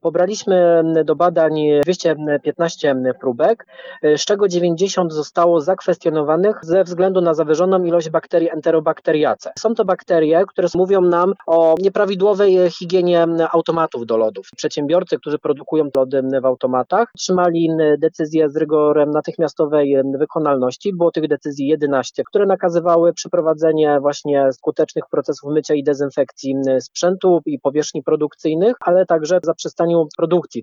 Pobraliśmy do badań 215 próbek, z czego 90 zostało zakwestionowanych ze względu na zawyżoną ilość bakterii Enterobacteriaceae. Są to bakterie, które mówią nam o nieprawidłowej higienie automatów do lodów. Przedsiębiorcy, którzy produkują lody w automatach, otrzymali decyzję z rygorem natychmiastowej wykonalności. Było tych decyzji 11, które nakazywały przeprowadzenie właśnie skutecznych procesów mycia i dezynfekcji sprzętu i powierzchni produkcyjnych, ale także zaprzestaniu produkcji.